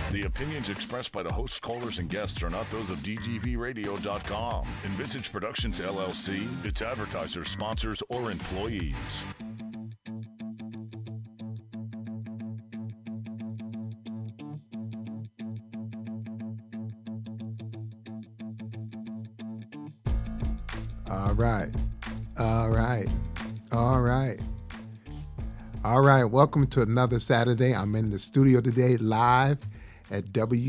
The opinions expressed by the hosts, callers, and guests are not those of DGVradio.com, Envisage Productions LLC, its advertisers, sponsors, or employees. All right. Welcome to another Saturday. I'm in the studio today live at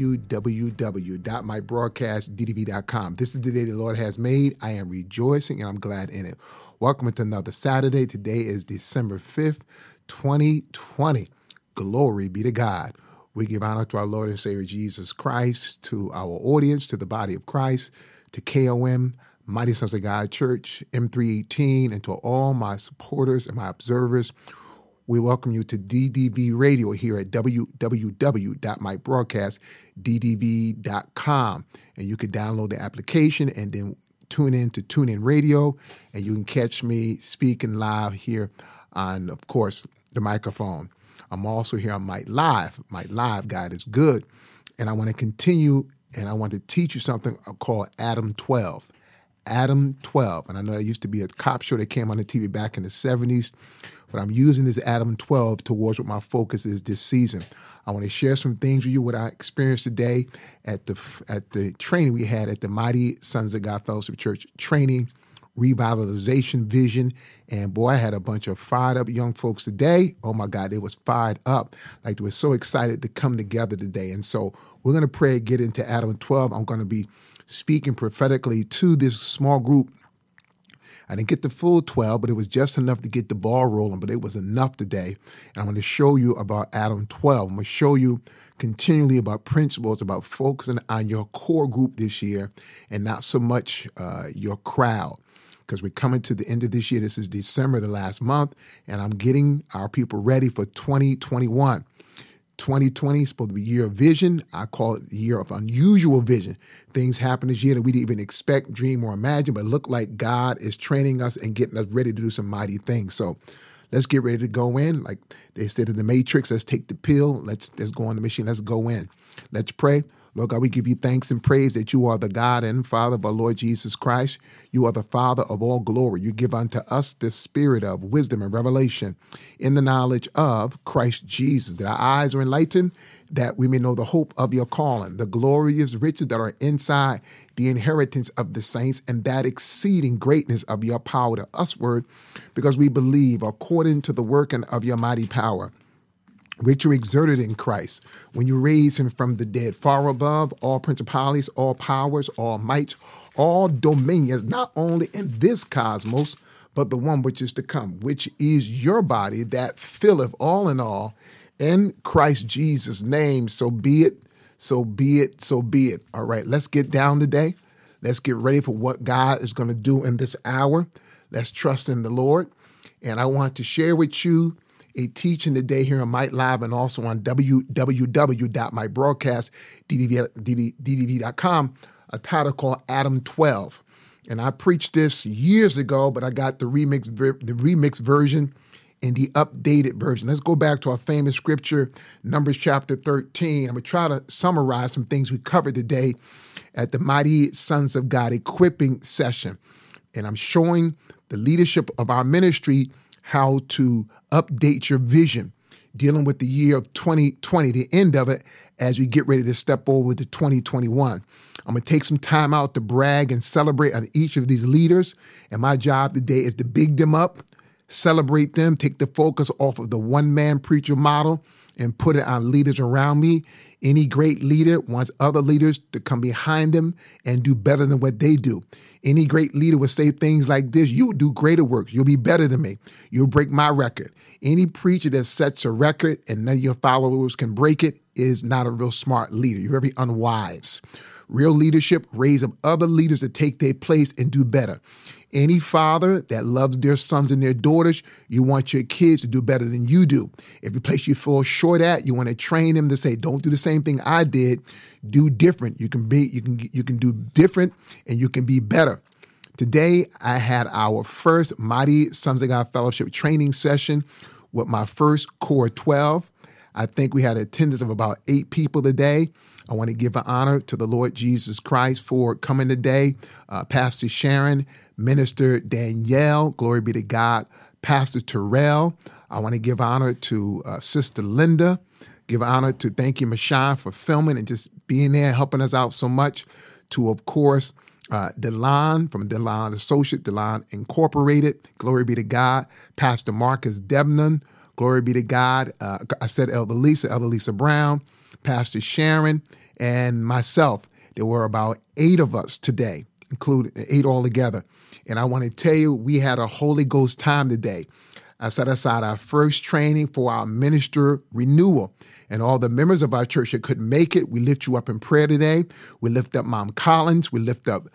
www.mybroadcastddv.com. This is the day the Lord has made. I am rejoicing and I'm glad in it. Welcome to another Saturday. Today is December 5th, 2020. Glory be to God. We give honor to our Lord and Savior Jesus Christ, to our audience, to the body of Christ, to KOM, Mighty Sons of God Church, M318, and to all my supporters and my observers. We welcome you to DDV Radio here at www.mybroadcastddv.com. And you can download the application and then tune in to TuneIn Radio, and you can catch me speaking live here on, of course, the microphone. I'm also here on Mike Live. Mike Live, God is good. And I want to continue, and I want to teach you something called Adam 12. Adam 12. And I know there used to be a cop show that came on the TV back in the 70s, but I'm using this Adam 12 towards what my focus is this season. I want to share some things with you, what I experienced today at the training we had at the Mighty Sons of God Fellowship Church training, revitalization vision. And boy, I had a bunch of fired up young folks today. Oh my God, they was fired up. Like they were so excited to come together today. And so we're going to pray and get into Adam 12. I'm going to be speaking prophetically to this small group. I didn't get the full 12, but it was just enough to get the ball rolling, but it was enough today. And I'm going to show you about Adam 12. I'm going to show you continually about principles, about focusing on your core group this year and not so much your crowd. Because we're coming to the end of this year. This is December, the last month, and I'm getting our people ready for 2021. 2020 is supposed to be a year of vision. I call it the year of unusual vision. Things happen this year that we didn't even expect, dream, or imagine, but look like God is training us and getting us ready to do some mighty things. So let's get ready to go in. Like they said in the Matrix, let's take the pill. Let's go on the machine. Let's go in. Let's pray. Lord God, we give you thanks and praise that you are the God and Father of our Lord Jesus Christ. You are the Father of all glory. You give unto us the spirit of wisdom and revelation in the knowledge of Christ Jesus, that our eyes are enlightened, that we may know the hope of your calling, the glorious riches that are inside the inheritance of the saints, and that exceeding greatness of your power to usward, because we believe according to the working of your mighty power, which you exerted in Christ when you raised him from the dead, far above all principalities, all powers, all mights, all dominions, not only in this cosmos, but the one which is to come, which is your body that filleth all in all, in Christ Jesus' name. So be it, so be it, so be it. All right, let's get down today. Let's get ready for what God is going to do in this hour. Let's trust in the Lord. And I want to share with you a teaching today here on Mike Live and also on www.mybroadcastddv.com, a title called Adam 12. And I preached this years ago, but I got the remix version and the updated version. Let's go back to our famous scripture, Numbers chapter 13. I'm going to try to summarize some things we covered today at the Mighty Sons of God equipping session. And I'm showing the leadership of our ministry how to update your vision, dealing with the year of 2020, the end of it, as we get ready to step over to 2021. I'm going to take some time out to brag and celebrate on each of these leaders. And my job today is to big them up, celebrate them, take the focus off of the one-man preacher model and put it on leaders around me. Any great leader wants other leaders to come behind them and do better than what they do. Any great leader would say things like this: you will do greater works. You'll be better than me. You'll break my record. Any preacher that sets a record and none of your followers can break it is not a real smart leader. You're very unwise. Real leadership raise up other leaders to take their place and do better. Any father that loves their sons and their daughters, you want your kids to do better than you do. Every place you fall short at, you want to train them to say, don't do the same thing I did, do different. You can do different and you can be better. Today, I had our first Mighty Sons of God Fellowship training session with my first Core 12. I think we had attendance of about 8 people today. I want to give an honor to the Lord Jesus Christ for coming today. Pastor Sharon, Minister Danielle, glory be to God. Pastor Terrell, I want to give honor to Sister Linda. Give honor to thank you, Michelle, for filming and just being there, helping us out so much. To, of course, Delon from Delon Associate, Delon Incorporated. Glory be to God. Pastor Marcus Debnon. Glory be to God. I said Elder Lisa Brown, Pastor Sharon, and myself. There were about 8 of us today, including 8 altogether. And I want to tell you, we had a Holy Ghost time today. I set aside our first training for our minister renewal. And all the members of our church that couldn't make it, we lift you up in prayer today. We lift up Mom Collins. We lift up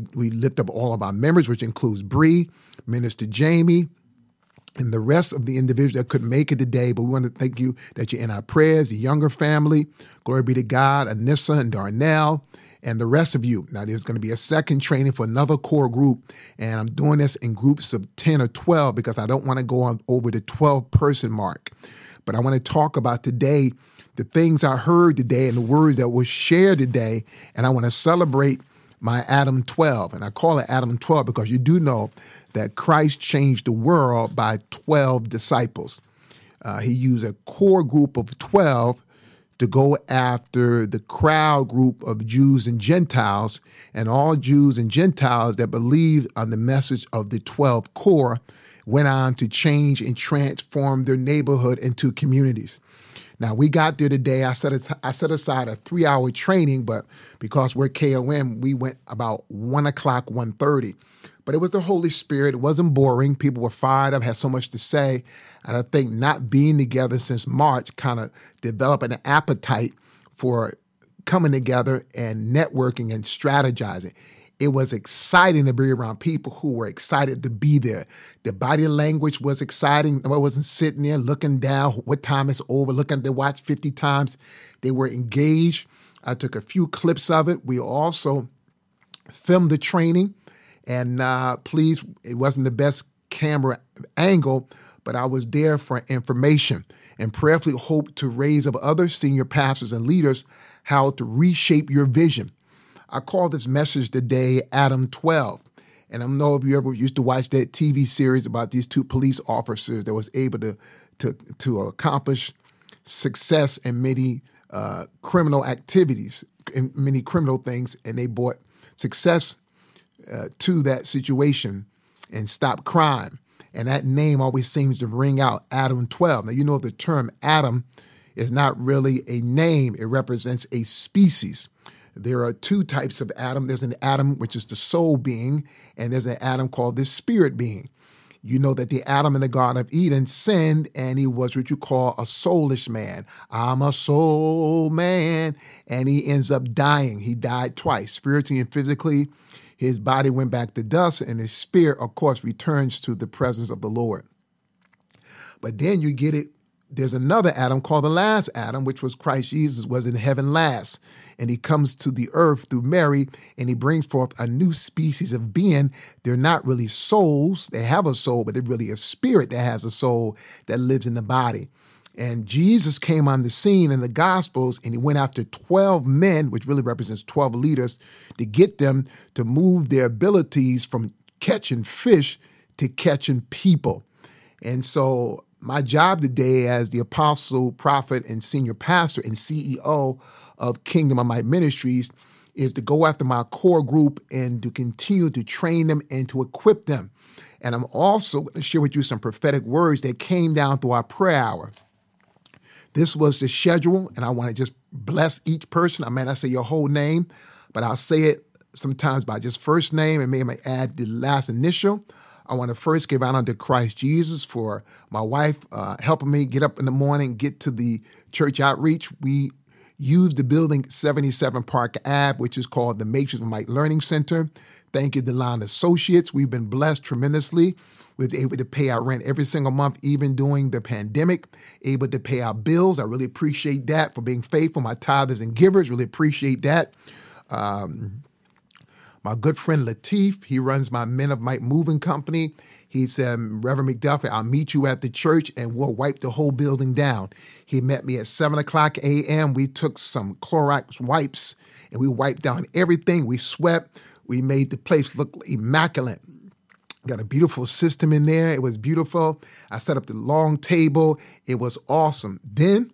all of our members, which includes Bree, Minister Jamie, and the rest of the individuals that couldn't make it today. But we want to thank you that you're in our prayers, the Younger family. Glory be to God, Anissa and Darnell, and the rest of you. Now, there's going to be a second training for another core group, and I'm doing this in groups of 10 or 12 because I don't want to go on over the 12-person mark. But I want to talk about today the things I heard today and the words that were shared today, and I want to celebrate my Adam 12. And I call it Adam 12 because you do know that Christ changed the world by 12 disciples. He used a core group of 12 to go after the crowd group of Jews and Gentiles, and all Jews and Gentiles that believed on the message of the 12 core went on to change and transform their neighborhood into communities. Now, we got there today. I set aside a 3-hour training, but because we're KOM, we went about 1 o'clock, 1:30. But it was the Holy Spirit. It wasn't boring. People were fired up, had so much to say. And I think not being together since March kind of developed an appetite for coming together and networking and strategizing. It was exciting to be around people who were excited to be there. The body language was exciting. I wasn't sitting there looking down, what time it's over, looking at the watch 50 times. They were engaged. I took a few clips of it. We also filmed the training. And please, it wasn't the best camera angle, but I was there for information and prayerfully hope to raise up other senior pastors and leaders how to reshape your vision. I call this message today Adam 12. And I don't know if you ever used to watch that TV series about these 2 police officers that was able to accomplish success in many criminal activities, in many criminal things, and they brought success to that situation and stop crime. And that name always seems to ring out, Adam 12. Now, you know the term Adam is not really a name. It represents a species. There are 2 types of Adam. There's an Adam, which is the soul being, and there's an Adam called the spirit being. You know that the Adam in the Garden of Eden sinned, and he was what you call a soulish man. I'm a soul man. And he ends up dying. He died twice, spiritually and physically. His body went back to dust, and his spirit, of course, returns to the presence of the Lord. But then you get it. There's another Adam called the last Adam, which was Christ Jesus, was in heaven last. And he comes to the earth through Mary, and he brings forth a new species of being. They're not really souls. They have a soul, but they're really a spirit that has a soul that lives in the body. And Jesus came on the scene in the Gospels, and he went after 12 men, which really represents 12 leaders, to get them to move their abilities from catching fish to catching people. And so my job today as the apostle, prophet, and senior pastor and CEO of Kingdom of Might Ministries is to go after my core group and to continue to train them and to equip them. And I'm also going to share with you some prophetic words that came down through our prayer hour. This was the schedule, and I want to just bless each person. I may not say your whole name, but I'll say it sometimes by just first name and maybe add the last initial. I want to first give honor to Christ Jesus for my wife helping me get up in the morning, get to the church outreach. We use the building 77 Park Ave, which is called the Matrix of Might Learning Center. Thank you, Delon Associates. We've been blessed tremendously. We were able to pay our rent every single month, even during the pandemic, able to pay our bills. I really appreciate that for being faithful. My tithers and givers, really appreciate that. My good friend Latif, he runs my Men of Might Moving Company. He said, Reverend McDuffie, I'll meet you at the church and we'll wipe the whole building down. He met me at 7 o'clock a.m. We took some Clorox wipes and we wiped down everything. We swept. We made the place look immaculate. Got a beautiful system in there. It was beautiful. I set up the long table. It was awesome. Then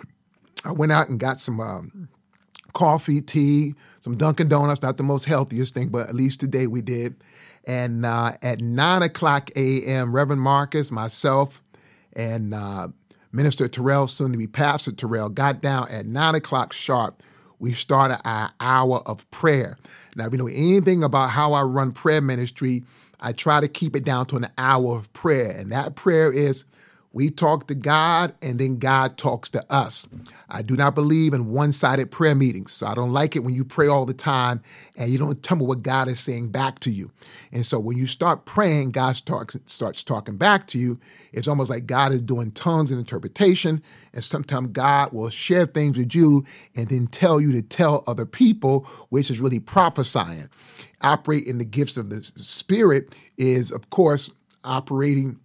I went out and got some coffee, tea, some Dunkin' Donuts, not the most healthiest thing, but at least today we did. And at 9 o'clock a.m., Reverend Marcus, myself, and Minister Terrell, soon to be Pastor Terrell, got down at 9 o'clock sharp. We started our hour of prayer. Now, if you know anything about how I run prayer ministry, I try to keep it down to an hour of prayer. And that prayer is we talk to God and then God talks to us. I do not believe in one-sided prayer meetings. So I don't like it when you pray all the time and you don't tell me what God is saying back to you. And so when you start praying, God starts talking back to you. It's almost like God is doing tongues and interpretation. And sometimes God will share things with you and then tell you to tell other people, which is really prophesying. Operate in the gifts of the Spirit is, of course, operating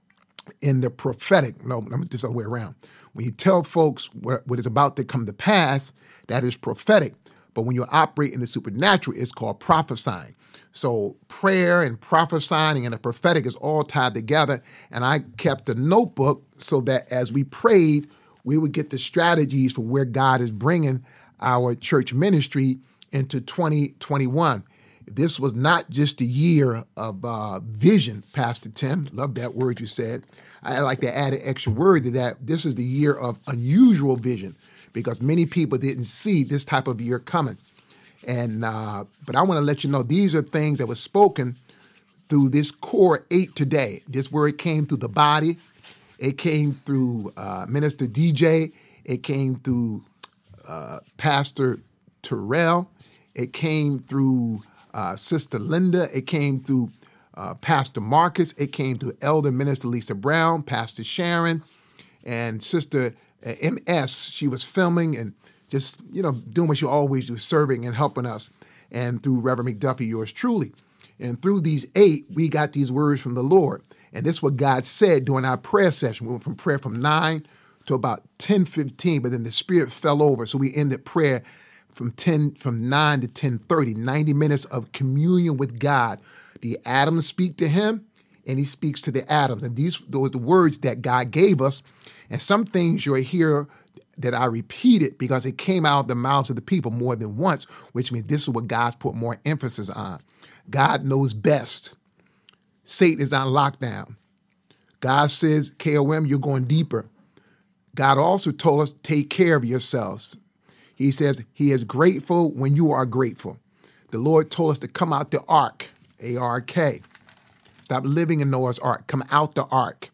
in the prophetic. No, let me just the other way around. When you tell folks what is about to come to pass, that is prophetic. But when you operate in the supernatural, it's called prophesying. So prayer and prophesying and the prophetic is all tied together. And I kept a notebook so that as we prayed, we would get the strategies for where God is bringing our church ministry into 2021. This was not just a year of vision, Pastor Tim. Love that word you said. I like to add an extra word to that. This is the year of unusual vision because many people didn't see this type of year coming. And but I want to let you know these are things that were spoken through this core 8 today. This word came through the body. It came through Minister DJ. It came through Pastor Terrell. It came through Sister Linda. It came through Pastor Marcus. It came through Elder Minister Lisa Brown, Pastor Sharon, and Sister MS. She was filming and just, doing what you always do, serving and helping us. And through Reverend McDuffie, yours truly. And through these 8, we got these words from the Lord. And this is what God said during our prayer session. We went from prayer from 9 to about 10:15, but then the Spirit fell over. So we ended prayer from 9 to 10:30, 90 minutes of communion with God. The atoms speak to him, and he speaks to the atoms. And those are the words that God gave us. And some things you'll hear that I repeated because it came out of the mouths of the people more than once, which means this is what God's put more emphasis on. God knows best. Satan is on lockdown. God says, KOM, you're going deeper. God also told us, take care of yourselves. He says he is grateful when you are grateful. The Lord told us to come out the ark, A-R-K. Stop living in Noah's ark. Come out the ark.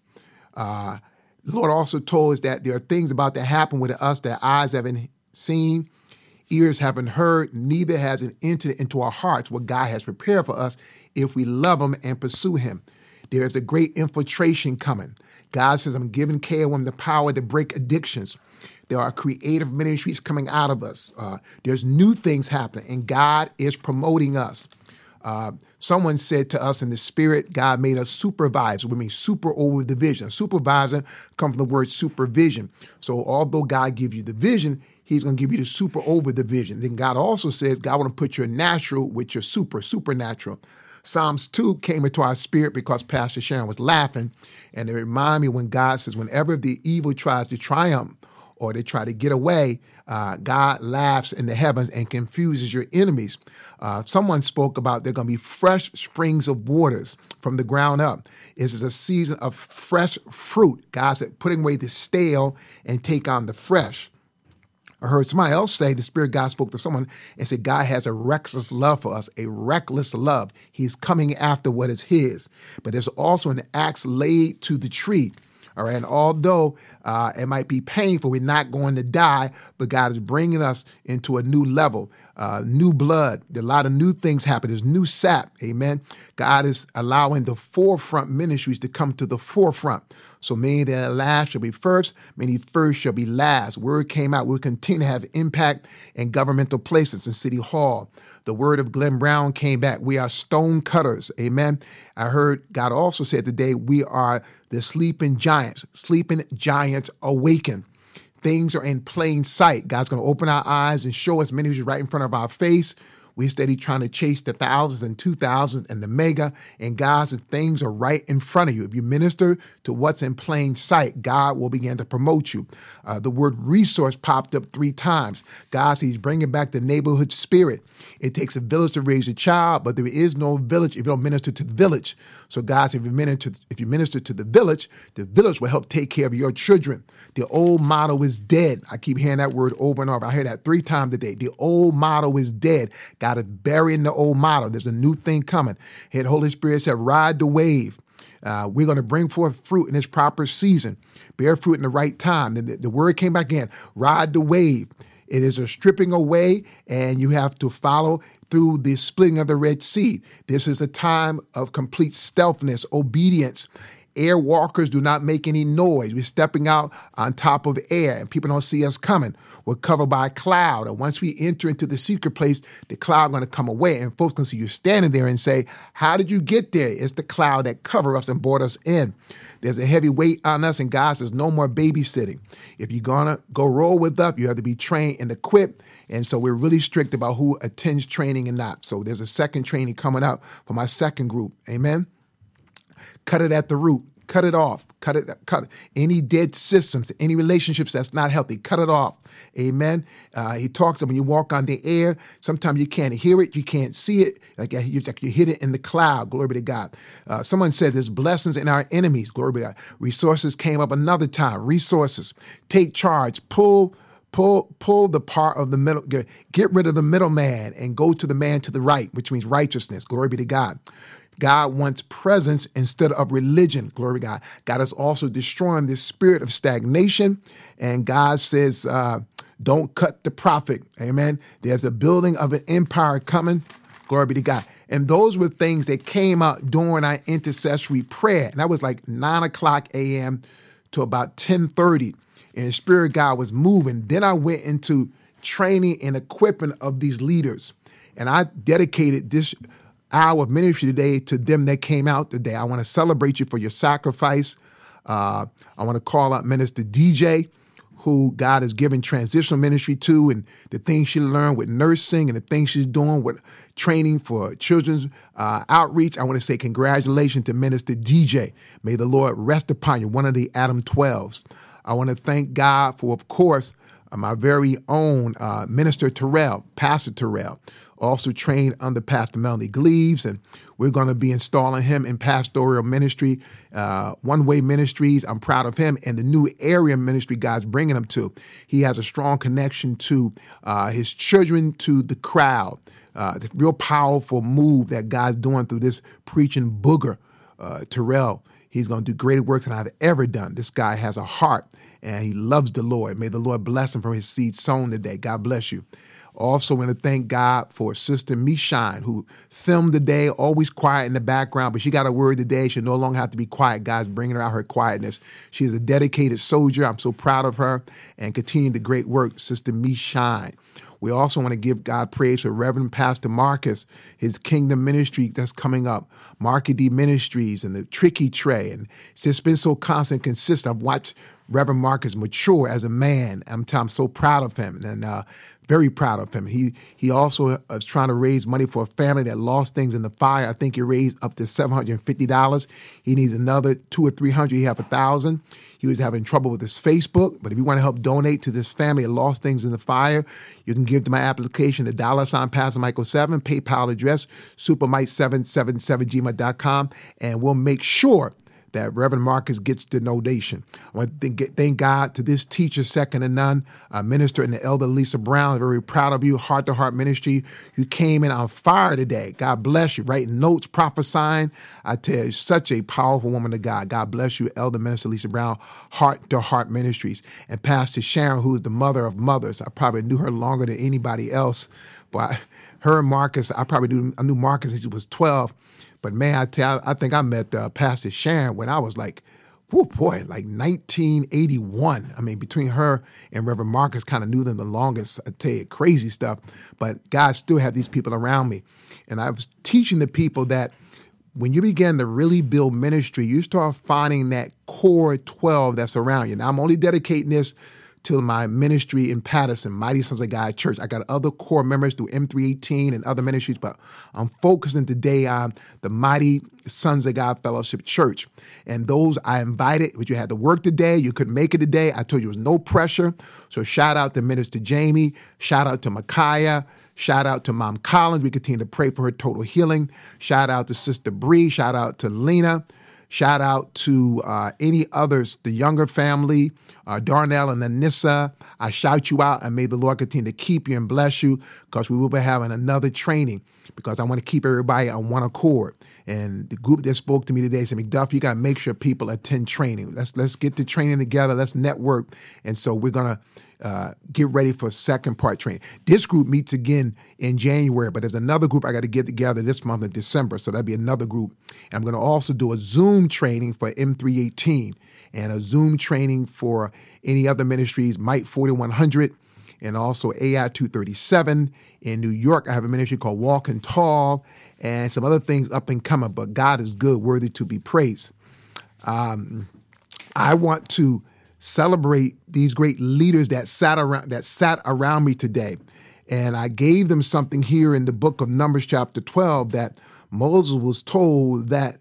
The Lord also told us that there are things about to happen with us that eyes haven't seen, ears haven't heard, neither has it entered into our hearts what God has prepared for us if we love him and pursue him. There is a great infiltration coming. God says, I'm giving KOM the power to break addictions. There are creative ministries coming out of us. There's new things happening, and God is promoting us. Someone said to us in the Spirit, God made us supervisors. We mean super over the vision. Supervisor comes from the word supervision. So although God gives you the vision, he's going to give you the super over the vision. Then God also says God want to put your natural with your supernatural. Psalms 2 came into our spirit because Pastor Sharon was laughing. And it reminded me when God says, whenever the evil tries to triumph or they try to get away, God laughs in the heavens and confuses your enemies. Someone spoke about there are going to be fresh springs of waters from the ground up. This is a season of fresh fruit. God said, putting away the stale and take on the fresh. I heard somebody else say, the Spirit of God spoke to someone and said, God has a reckless love for us, a reckless love. He's coming after what is his. But there's also an axe laid to the tree. All right. And although it might be painful, we're not going to die, but God is bringing us into a new level, new blood. A lot of new things happen. There's new sap. Amen. God is allowing the forefront ministries to come to the forefront. So many that are last shall be first, many first shall be last. Word came out. We'll continue to have impact in governmental places, in City Hall, The word of Glenn Brown came back. We are stone cutters. Amen. I heard God also said today, we are the sleeping giants. Sleeping giants awaken. Things are in plain sight. God's going to open our eyes and show us ministry right in front of our face. We're steady trying to chase the thousands and 2,000s and the mega, and God's things are right in front of you. If you minister to what's in plain sight, God will begin to promote you. The word resource popped up 3 times. God says he's bringing back the neighborhood spirit. It takes a village to raise a child, but there is no village if you don't minister to the village. So God said, if you minister to the village will help take care of your children. The old model is dead. I keep hearing that word over and over. I hear that 3 times a day. The old model is dead. God is burying the old model. There's a new thing coming. And the Holy Spirit said, ride the wave. We're going to bring forth fruit in its proper season. Bear fruit in the right time. And the word came back in, ride the wave. It is a stripping away, and you have to follow through the splitting of the Red Sea. This is a time of complete stealthiness, obedience. Air walkers do not make any noise. We're stepping out on top of air, and people don't see us coming. We're covered by a cloud, and once we enter into the secret place, the cloud is going to come away, and folks can see you standing there and say, how did you get there? It's the cloud that covered us and brought us in. There's a heavy weight on us, and God says no more babysitting. If you're going to go roll with us, you have to be trained and equipped. And so we're really strict about who attends training and not. So there's a second training coming up for my second group. Amen. Cut it at the root. Cut it off. Cut it. Any dead systems, any relationships that's not healthy, cut it off. Amen. He talks about when you walk on the air, sometimes you can't hear it, you can't see it. Like you hit it in the cloud. Glory be to God. Someone said there's blessings in our enemies. Glory be to God. Resources came up another time. Resources. Take charge. Pull the part of the middle. Get rid of the middleman and go to the man to the right, which means righteousness. Glory be to God. God wants presence instead of religion. Glory to God. God is also destroying this spirit of stagnation. And God says, don't cut the prophet. Amen. There's a building of an empire coming. Glory be to God. And those were things that came out during our intercessory prayer. And that was like 9:00 a.m. to about 10:30. And the Spirit of God was moving. Then I went into training and equipping of these leaders. And I dedicated this hour of ministry today to them that came out today. I want to celebrate you for your sacrifice. I want to call out Minister DJ, who God has given transitional ministry to, and the things she learned with nursing and the things she's doing with training for children's outreach. I want to say congratulations to Minister DJ. May the Lord rest upon you, one of the Adam 12s. I want to thank God for, of course, my very own Minister Terrell, Pastor Terrell, also trained under Pastor Melanie Gleaves, and we're going to be installing him in pastoral ministry, One Way Ministries. I'm proud of him, and the new area ministry God's bringing him to. He has a strong connection to his children, to the crowd. The real powerful move that God's doing through this preaching booger, Terrell. He's going to do greater works than I've ever done. This guy has a heart, and he loves the Lord. May the Lord bless him from his seed sown today. God bless you. Also want to thank God for Sister Mishine, who filmed today, always quiet in the background, but she got a word today. She no longer have to be quiet. God's bringing her out her quietness. She is a dedicated soldier. I'm so proud of her, and continue the great work, Sister Mishine. We also want to give God praise for Reverend Pastor Marcus, his kingdom ministry that's coming up, Market D Ministries and the Tricky Tray. And it's just been so constant, consistent. I've watched Reverend Marcus mature as a man. I'm so proud of him, and very proud of him. He also is trying to raise money for a family that lost things in the fire. I think he raised up to $750. He needs another $200 or $300. He have $1,000. He was having trouble with his Facebook, but if you want to help donate to this family that lost things in the fire, you can give to my application, the $ Pastor Michael 7, PayPal address, supermike777gmail.com, and we'll make sure that Reverend Marcus gets the donation. I want to thank God to this teacher, second to none, Minister and the Elder Lisa Brown. I'm very proud of you, Heart to Heart Ministry. You came in on fire today. God bless you. Writing notes, prophesying. I tell you, such a powerful woman of God. God bless you, Elder Minister Lisa Brown, Heart to Heart Ministries. And Pastor Sharon, who is the mother of mothers. I probably knew her longer than anybody else, but her and Marcus, I knew Marcus since he was 12. But man, I think I met Pastor Sharon when I was like, like 1981. I mean, between her and Reverend Marcus, kind of knew them the longest. I tell you, crazy stuff. But God still had these people around me. And I was teaching the people that when you begin to really build ministry, you start finding that core 12 that's around you. Now, I'm only dedicating this to my ministry in Patterson, Mighty Sons of God Church. I got other core members through M318 and other ministries, but I'm focusing today on the Mighty Sons of God Fellowship Church. And those I invited, but you had to work today, you couldn't make it today. I told you it was no pressure. So shout out to Minister Jamie, shout out to Micaiah, shout out to Mom Collins. We continue to pray for her total healing. Shout out to Sister Bree, shout out to Lena. Shout out to any others, the Younger family, Darnell and Anissa. I shout you out, and may the Lord continue to keep you and bless you, because we will be having another training, because I want to keep everybody on one accord. And the group that spoke to me today said, McDuff, you got to make sure people attend training. Let's get the training together. Let's network. And so we're going to get ready for second part training. This group meets again in January, but there's another group I got to get together this month in December. So that'll be another group. And I'm going to also do a Zoom training for M318 and a Zoom training for any other ministries, Mike 4100 and also AI 237. In New York, I have a ministry called Walking Tall and some other things up and coming, but God is good, worthy to be praised. I want to celebrate these great leaders that sat around me today. And I gave them something here in the book of Numbers chapter 12 that Moses was told that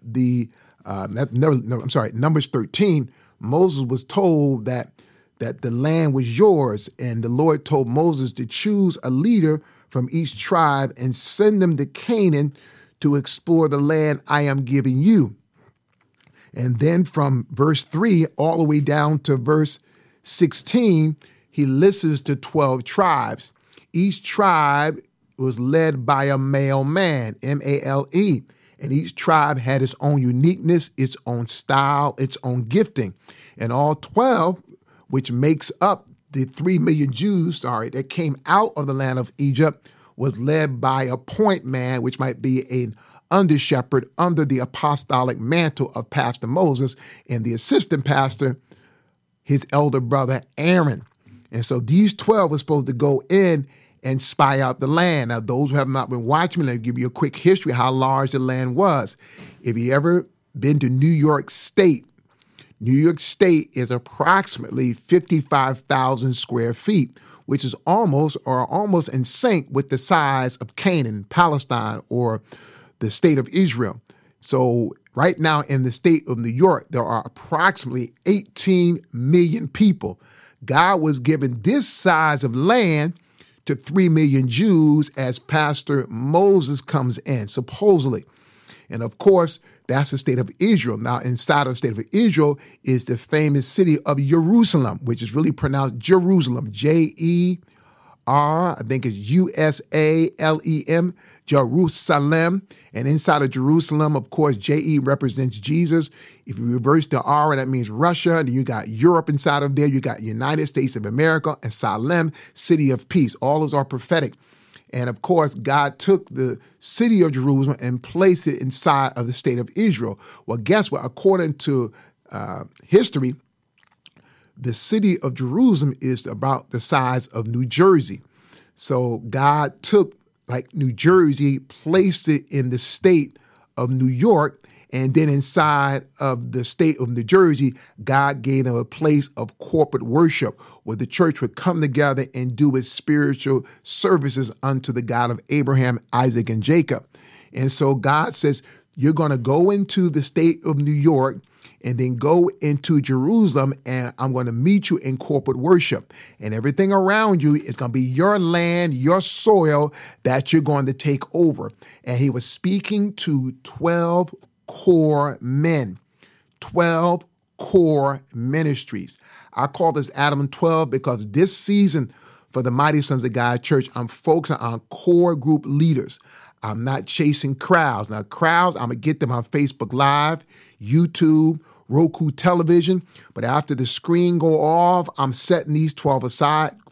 Numbers 13, Moses was told that the land was yours. And the Lord told Moses to choose a leader from each tribe and send them to Canaan to explore the land I am giving you. And then from verse 3 all the way down to verse 16, he lists the 12 tribes. Each tribe was led by a male man, M-A-L-E. And each tribe had its own uniqueness, its own style, its own gifting. And all 12, which makes up the 3 million Jews, that came out of the land of Egypt, was led by a point man, which might be an under shepherd under the apostolic mantle of Pastor Moses, and the assistant pastor, his elder brother Aaron. And so these 12 were supposed to go in and spy out the land. Now, those who have not been watching me, let me give you a quick history of how large the land was. If you ever been to New York State is approximately 55,000 square feet, which is almost in sync with the size of Canaan, Palestine, or the state of Israel. So right now in the state of New York, there are approximately 18 million people. God was giving this size of land to 3 million Jews as Pastor Moses comes in, supposedly. And of course, that's the state of Israel. Now, inside of the state of Israel is the famous city of Jerusalem, which is really pronounced Jerusalem, J-E-R, I think it's U-S-A-L-E-M, Jerusalem. And inside of Jerusalem, of course, J-E represents Jesus. If you reverse the R, that means Russia. Then you got Europe inside of there. You got United States of America and Salem, city of peace. All those are prophetic. And of course, God took the city of Jerusalem and placed it inside of the state of Israel. Well, guess what? According to history, the city of Jerusalem is about the size of New Jersey. So God took New Jersey, placed it in the state of New York, and then inside of the state of New Jersey, God gave them a place of corporate worship where the church would come together and do its spiritual services unto the God of Abraham, Isaac, and Jacob. And so God says, you're going to go into the state of New York and then go into Jerusalem, and I'm going to meet you in corporate worship. And everything around you is going to be your land, your soil that you're going to take over. And he was speaking to 12 core men, 12 core ministries. I call this Adam 12 because this season for the Mighty Sons of God Church, I'm focusing on core group leaders. I'm not chasing crowds. Now, crowds, I'm going to get them on Facebook Live, YouTube, Roku television. But after the screen go off, I'm setting these 12 aside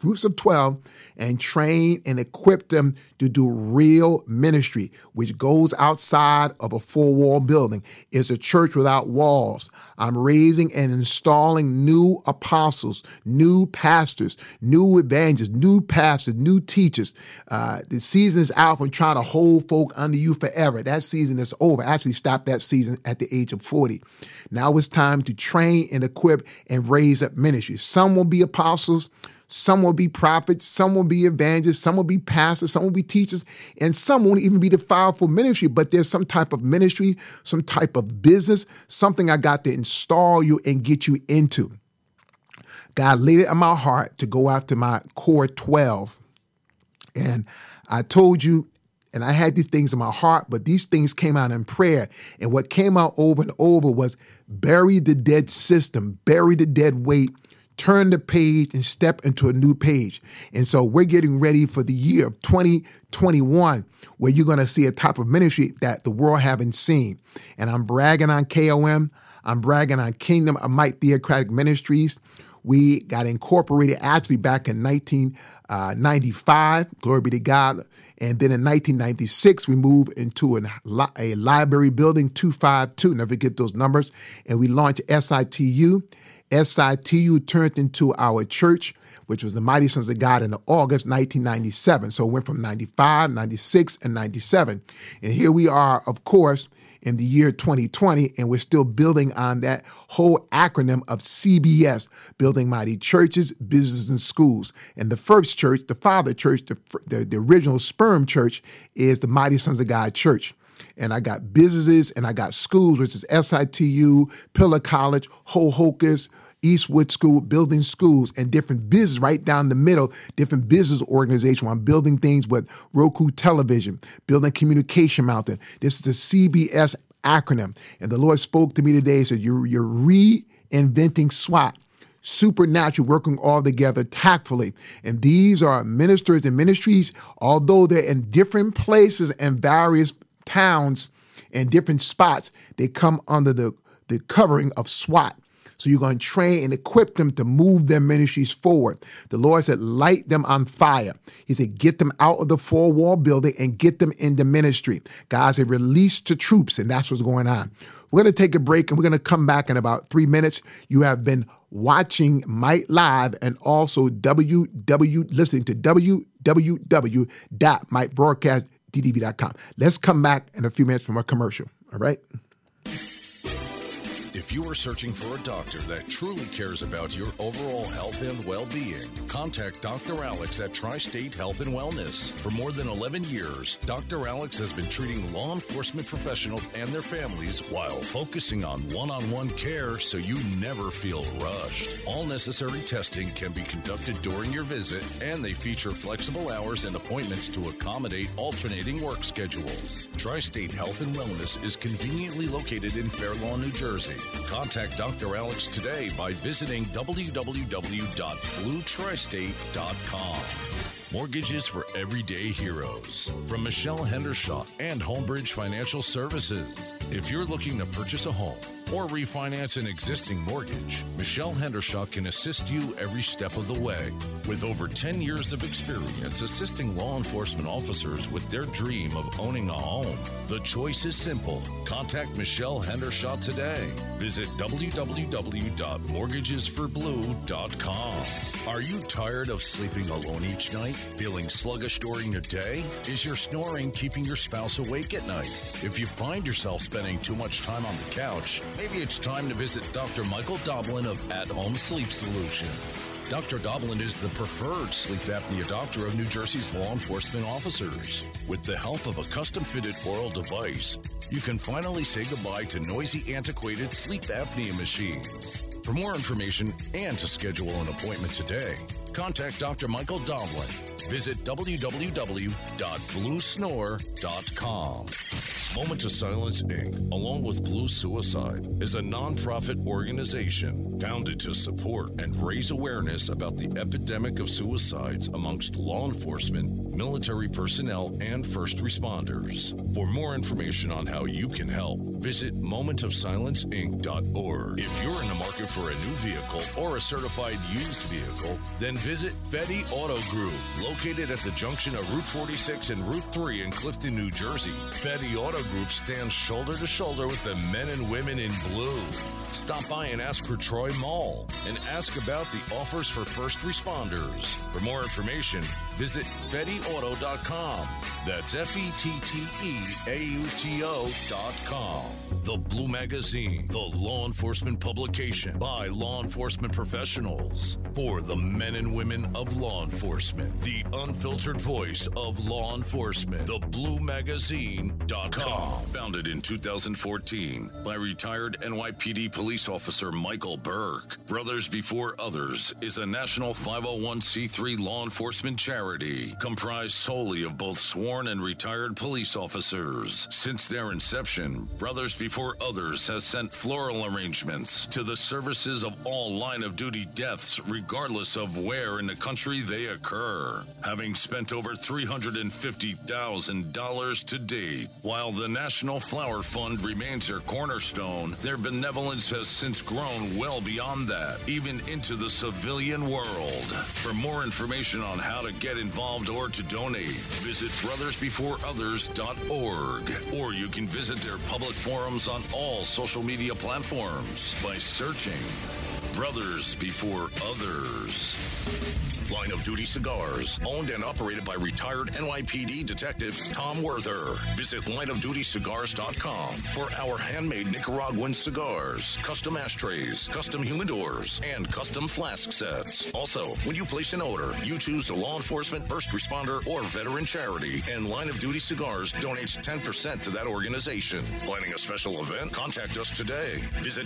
groups of 12, and train and equip them to do real ministry, which goes outside of a four-wall building. It's a church without walls. I'm raising and installing new apostles, new pastors, new evangelists, new pastors, new teachers. The season is out from trying to hold folk under you forever. That season is over. I actually stopped that season at the age of 40. Now it's time to train and equip and raise up ministries. Some will be apostles, some will be prophets, some will be evangelists, some will be pastors, some will be teachers, and some won't even be the fivefold ministry, but there's some type of ministry, some type of business, something I got to install you and get you into. God laid it on my heart to go after my core 12. And I told you, and I had these things in my heart, but these things came out in prayer. And what came out over and over was bury the dead system, bury the dead weight, turn the page and step into a new page. And so we're getting ready for the year of 2021, where you're going to see a type of ministry that the world haven't seen. And I'm bragging on KOM. I'm bragging on Kingdom of Might Theocratic Ministries. We got incorporated actually back in 1995. Glory be to God. And then in 1996, we moved into a library building, 252, never forget those numbers. And we launched SITU. SITU turned into our church, which was the Mighty Sons of God in August 1997. So it went from 95, 96, and 97. And here we are, of course, in the year 2020, and we're still building on that whole acronym of CBS, building mighty churches, businesses, and schools. And the first church, the father church, the original sperm church, is the Mighty Sons of God Church. And I got businesses and I got schools, which is SITU, Pillar College, Ho-Hocus, Eastwood School, building schools, and different business right down the middle, different business organizations. I'm building things with Roku Television, building Communication Mountain. This is the CBS acronym. And the Lord spoke to me today and said, you're reinventing SWAT, supernatural, working all together tactfully. And these are ministers and ministries, although they're in different places and various towns and different spots, they come under the covering of SWAT. So you're going to train and equip them to move their ministries forward. The Lord said, light them on fire. He said, get them out of the four-wall building and get them into ministry. God said, release to troops, and that's what's going on. We're going to take a break, and we're going to come back in about 3 minutes. You have been watching Might Live and also listening to www.mightbroadcastddv.com. Let's come back in a few minutes from our commercial, all right? If you are searching for a doctor that truly cares about your overall health and well-being, contact Dr. Alex at Tri-State Health and Wellness. For more than 11 years, Dr. Alex has been treating law enforcement professionals and their families while focusing on one-on-one care so you never feel rushed. All necessary testing can be conducted during your visit, and they feature flexible hours and appointments to accommodate alternating work schedules. Tri-State Health and Wellness is conveniently located in Fair Lawn, New Jersey. Contact Dr. Alex today by visiting www.bluetristate.com. Mortgages for everyday heroes. From Michelle Hendershot and Homebridge Financial Services. If you're looking to purchase a home or refinance an existing mortgage, Michelle Hendershot can assist you every step of the way. With over 10 years of experience assisting law enforcement officers with their dream of owning a home, the choice is simple. Contact Michelle Hendershot today. Visit www.mortgagesforblue.com. Are you tired of sleeping alone each night? Feeling sluggish during the day? Is your snoring keeping your spouse awake at night? If you find yourself spending too much time on the couch, maybe it's time to visit Dr. Michael Doblin of At Home Sleep Solutions. Dr. Doblin is the preferred sleep apnea doctor of New Jersey's law enforcement officers. With the help of a custom-fitted oral device, you can finally say goodbye to noisy, antiquated sleep apnea machines. For more information and to schedule an appointment today, contact Dr. Michael Doblin. Visit www.bluesnore.com. Moment of Silence, Inc., along with Blue Suicide, is a nonprofit organization founded to support and raise awareness about the epidemic of suicides amongst law enforcement, military personnel, and first responders. For more information on how you can help, visit momentofsilenceinc.org. If you're in the market for a new vehicle or a certified used vehicle, then visit Fetty Auto Group, located at the junction of Route 46 and Route 3 in Clifton, New Jersey. Fetty Auto Group stands shoulder to shoulder with the men and women in blue. Stop by and ask for Troy Mall and ask about the offers for first responders. For more information, visit FettyAuto.com. That's FettyAuto.com. The Blue Magazine, the law enforcement publication by law enforcement professionals for the men and women of law enforcement. The unfiltered voice of law enforcement. TheBlueMagazine.com. Founded in 2014 by retired NYPD police officer Michael Burke. Brothers Before Others is a national 501c3 law enforcement charity comprised solely of both sworn and retired police officers. Since their inception, Brothers Before Others has sent floral arrangements to the services of all line-of-duty deaths, regardless of where in the country they occur, having spent over $350,000 to date. While the National Flower Fund remains their cornerstone, their benevolence has since grown well beyond that, even into the civilian world. For more information on how to get involved or to donate, visit brothersbeforeothers.org, or you can visit their public forums on all social media platforms by searching Brothers Before Others. Line of Duty Cigars, owned and operated by retired NYPD Detective Tom Werther. Visit lineofdutycigars.com for our handmade Nicaraguan cigars, custom ashtrays, custom humidors, and custom flask sets. Also, when you place an order, you choose a law enforcement, first responder, or veteran charity, and Line of Duty Cigars donates 10% to that organization. Planning a special event? Contact us today. Visit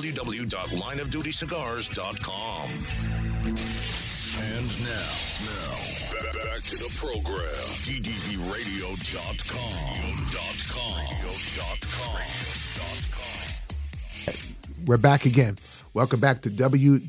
www.lineofdutycigars.com. And now, back to the program. DDBRadio.com. We're back again. Welcome back to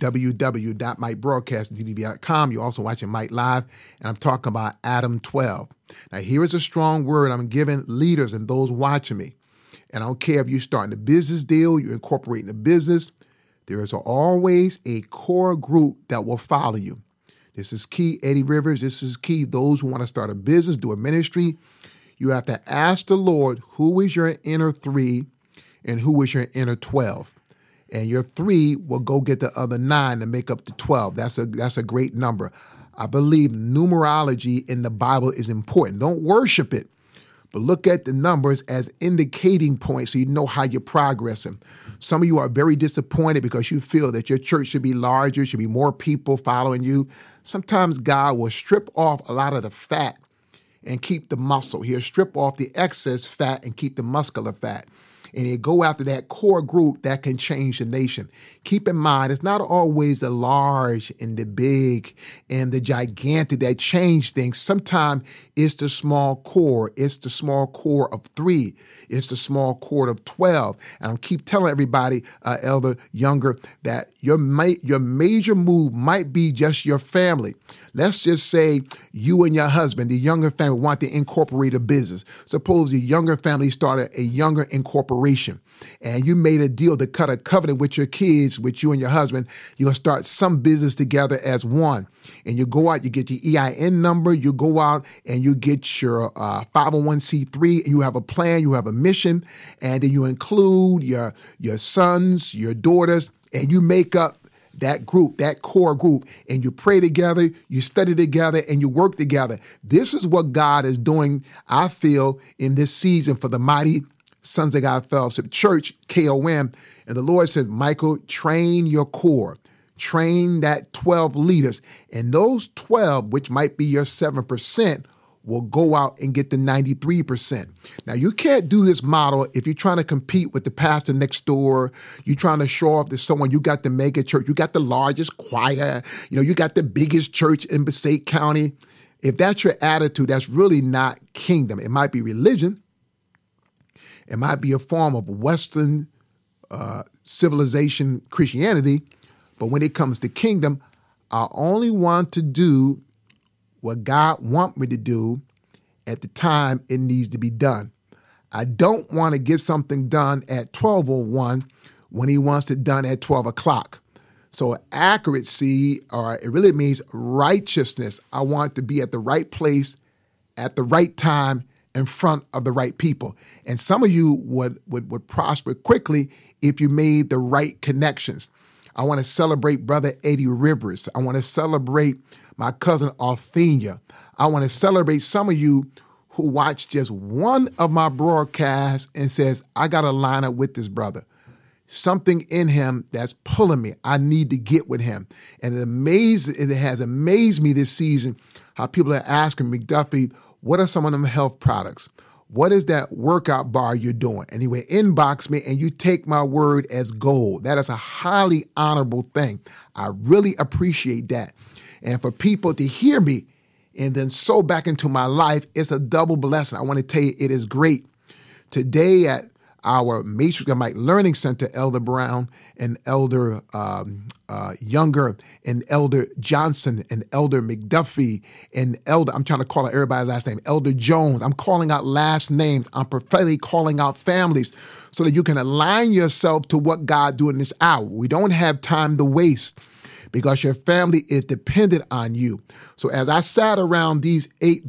www.mykebroadcast.ddb.com. You're also watching Mike Live, and I'm talking about Adam 12. Now, here is a strong word I'm giving leaders and those watching me. And I don't care if you're starting a business deal, you're incorporating a business, there is always a core group that will follow you. This is key, Eddie Rivers. This is key. Those who want to start a business, do a ministry, you have to ask the Lord, who is your inner 3 and who is your inner 12? And your 3 will go get the other 9 to make up the 12. That's a great number. I believe numerology in the Bible is important. Don't worship it, but look at the numbers as indicating points so you know how you're progressing. Some of you are very disappointed because you feel that your church should be larger, should be more people following you. Sometimes God will strip off a lot of the fat and keep the muscle. He'll strip off the excess fat and keep the muscular fat. And he'll go after that core group that can change the nation. Keep in mind, it's not always the large and the big and the gigantic that change things. Sometimes it's the small core. It's the small core of 3. It's the small core of 12. And I keep telling everybody, elder, younger, that your major move might be just your family. Let's just say you and your husband, the younger family, want to incorporate a business. Suppose the younger family started a younger incorporation and you made a deal to cut a covenant with your kids, with you and your husband. You're going to start some business together as one. And you go out, you get your EIN number, you go out and you get your 501c3, and you have a plan, you have a mission, and then you include your sons, your daughters, and you make up that group, that core group, and you pray together, you study together, and you work together. This is what God is doing, I feel, in this season for the Mighty Sons of God Fellowship Church, KOM. And the Lord said, Michael, train your core. Train that 12 leaders. And those 12, which might be your 7%, will go out and get the 93%. Now, you can't do this model if you're trying to compete with the pastor next door. You're trying to show off to someone. You got the mega church. You got the largest choir. You got the biggest church in Passaic County. If that's your attitude, that's really not kingdom. It might be religion. It might be a form of Western civilization Christianity. But when it comes to kingdom, I only want to do what God wants me to do at the time it needs to be done. I don't want to get something done at 12:01 when he wants it done at 12 o'clock. So accuracy, or it really means righteousness. I want to be at the right place at the right time in front of the right people. And some of you would prosper quickly if you made the right connections. I want to celebrate Brother Eddie Rivers. I want to celebrate my cousin Althenia. I want to celebrate some of you who watch just one of my broadcasts and says, I got to line up with this brother. Something in him that's pulling me. I need to get with him. And it has amazed me this season how people are asking McDuffie, what are some of them health products? What is that workout bar you're doing? Anyway, inbox me and you take my word as gold. That is a highly honorable thing. I really appreciate that. And for people to hear me and then sow back into my life, it's a double blessing. I want to tell you, it is great. Today at our Matrix of Mike Learning Center, Elder Brown and Elder Younger and Elder Johnson and Elder McDuffie and Elder, I'm trying to call out everybody's last name, Elder Jones. I'm calling out last names. I'm prophetically calling out families so that you can align yourself to what God doing in this hour. We don't have time to waste because your family is dependent on you. So as I sat around these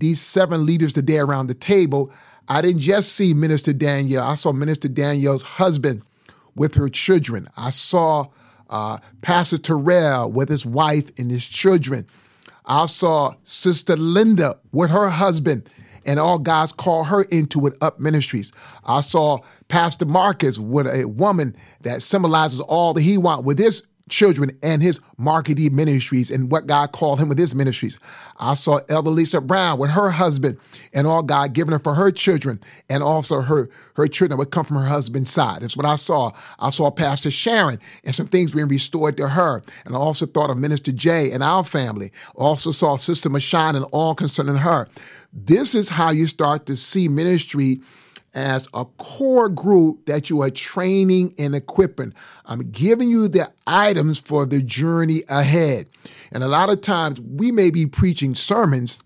7 leaders today around the table, I didn't just see Minister Danielle. I saw Minister Danielle's husband with her children. I saw Pastor Terrell with his wife and his children. I saw Sister Linda with her husband, and all God's called her into it, Up Ministries. I saw Pastor Marcus with a woman that symbolizes all that he wants with his children and his marketing ministries and what God called him with his ministries. I saw Elder Lisa Brown with her husband and all God given her for her children and also her children that would come from her husband's side. That's what I saw. I saw Pastor Sharon and some things being restored to her. And I also thought of Minister Jay and our family. Also saw Sister Mashawn and all concerning her. This is how you start to see ministry as a core group that you are training and equipping. I'm giving you the items for the journey ahead. And a lot of times we may be preaching sermons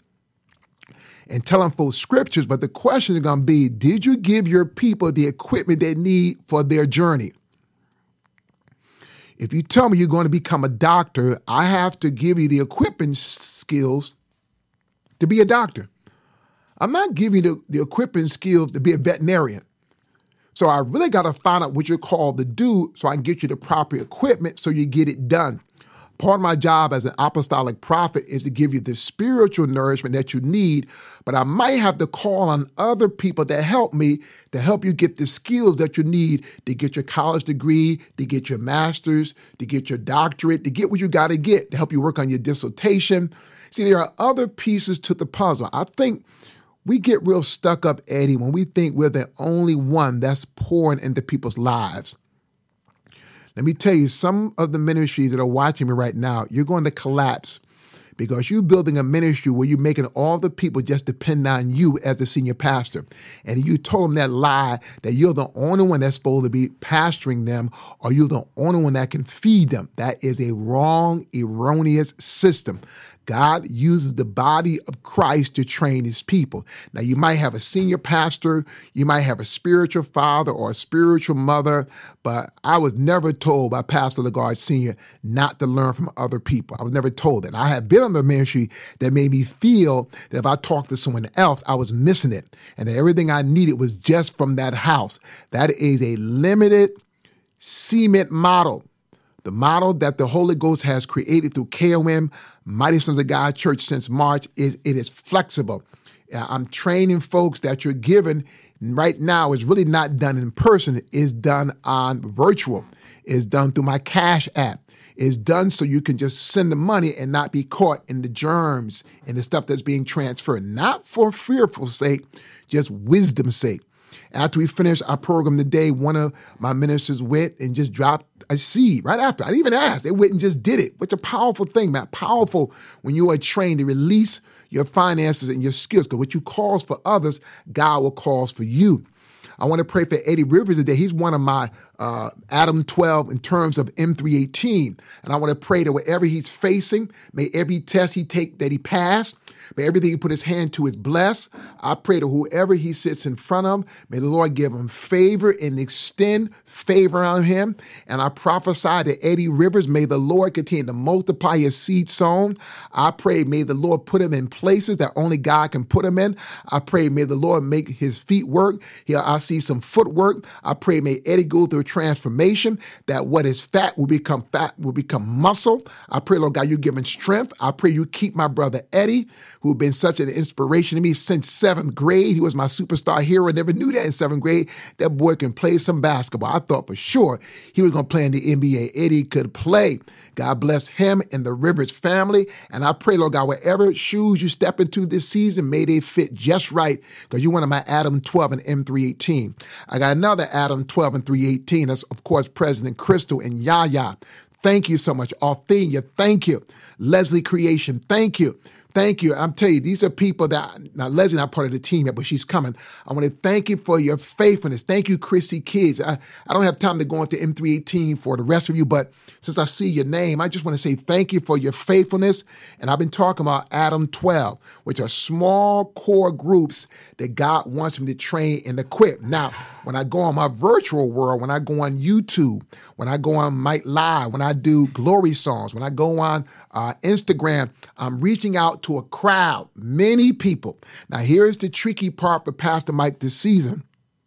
and telling folks scriptures, but the question is going to be, did you give your people the equipment they need for their journey? If you tell me you're going to become a doctor, I have to give you the equipping skills to be a doctor. I'm not giving you the equipping skills to be a veterinarian. So I really got to find out what you're called to do so I can get you the proper equipment so you get it done. Part of my job as an apostolic prophet is to give you the spiritual nourishment that you need, but I might have to call on other people that help me to help you get the skills that you need to get your college degree, to get your master's, to get your doctorate, to get what you got to get to help you work on your dissertation. See, there are other pieces to the puzzle. I think we get real stuck up, Eddie, when we think we're the only one that's pouring into people's lives. Let me tell you, some of the ministries that are watching me right now, you're going to collapse because you're building a ministry where you're making all the people just depend on you as the senior pastor. And you told them that lie that you're the only one that's supposed to be pastoring them or you're the only one that can feed them. That is a wrong, erroneous system. God uses the body of Christ to train his people. Now, you might have a senior pastor, you might have a spiritual father or a spiritual mother, but I was never told by Pastor Lagarde Sr. not to learn from other people. I was never told that. I have been on the ministry that made me feel that if I talked to someone else, I was missing it, and that everything I needed was just from that house. That is a limited cement model. The model that the Holy Ghost has created through KOM, Mighty Sons of God Church since March, it is flexible. I'm training folks that you're given right now is really not done in person. It's done on virtual. It's done through my Cash app. It's done so you can just send the money and not be caught in the germs and the stuff that's being transferred. Not for fearful sake, just wisdom's sake. After we finished our program today, one of my ministers went and just dropped a seed right after. I didn't even ask. They went and just did it. It's a powerful thing, man. Powerful when you are trained to release your finances and your skills. Because what you cause for others, God will cause for you. I want to pray for Eddie Rivers today. He's one of my Adam 12 in terms of M318. And I want to pray that whatever he's facing, may every test he take that he passed, May everything he put his hand to is blessed. I pray to whoever he sits in front of, may the Lord give him favor and extend favor on him. And I prophesy to Eddie Rivers, may the Lord continue to multiply his seed sown. I pray, may the Lord put him in places that only God can put him in. I pray, may the Lord make his feet work. Here I see some footwork. I pray, may Eddie go through a transformation, that what is fat, will become muscle. I pray, Lord God, you give him strength. I pray you keep my brother Eddie, who's been such an inspiration to me since 7th grade. He was my superstar hero. I never knew that in 7th grade. That boy can play some basketball. I thought for sure he was going to play in the NBA. Eddie could play. God bless him and the Rivers family. And I pray, Lord God, whatever shoes you step into this season, may they fit just right, because you're one of my Adam 12 and M318. I got another Adam 12 and 318. That's, of course, President Crystal and Yaya. Thank you so much. Althea, thank you. Leslie Creation, thank you. Thank you. I'm telling you, these are people that, now Leslie's not part of the team yet, but she's coming. I want to thank you for your faithfulness. Thank you, Chrissy Kids. I don't have time to go into M318 for the rest of you, but since I see your name, I just want to say thank you for your faithfulness. And I've been talking about Adam 12, which are small core groups that God wants me to train and equip. Now, when I go on my virtual world, when I go on YouTube, when I go on Mike Live, when I do glory songs, when I go on Instagram, I'm reaching out to a crowd, many people. Now, here's the tricky part for Pastor Mike this season.